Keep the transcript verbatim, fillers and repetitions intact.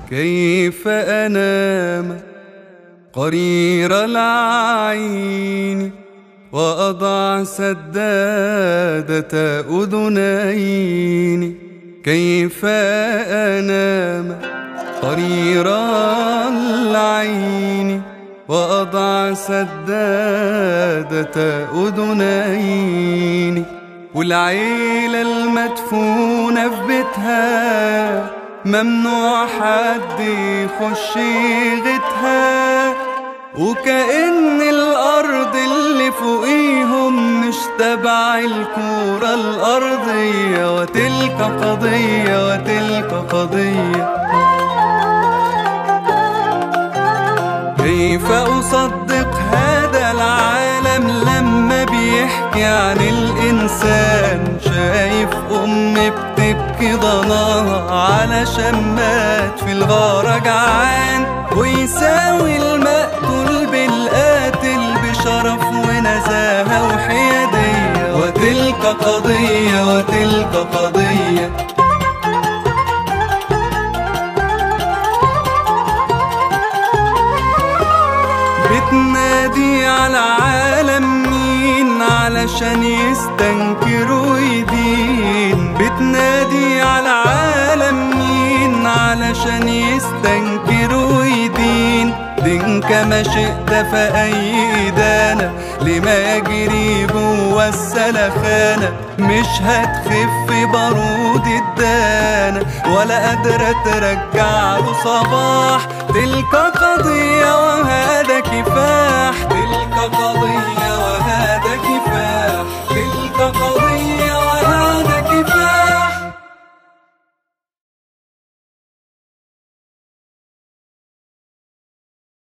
كيف أنام قرير العين وأضع سدادة أذنين؟ كيف أنام قرير العين وأضع سدادة أذنين؟ والعيلة المدفونة في بيتها ممنوع حد يخش يغتها، وكأن الأرض اللي فوقيهم مش تبع الكرة الأرضية، وتلك قضية وتلك قضية. كيف أصدق هذا العالم لما بيحكي عن الإنسان؟ شايف أم بتبكي ضناها علشان مات في الغارة جعان، ويساوي المقتول بالقاتل بشرف ونزاهة وحيادية، وتلك قضية وتلك قضية. بتنادي على عالم مين علشان يستنكر ويدين؟ بتنادي على عالم مين علشان يستنكر ويدين؟ دينك ما شئت فأي إدانة لما يجري جوا السلخانة، مش هتخف بارود الدانة ولا قادرة ترجع له صباح. تلك قضية وهذا كفاح، تلك قضية وهذا كفاح، تلك قضية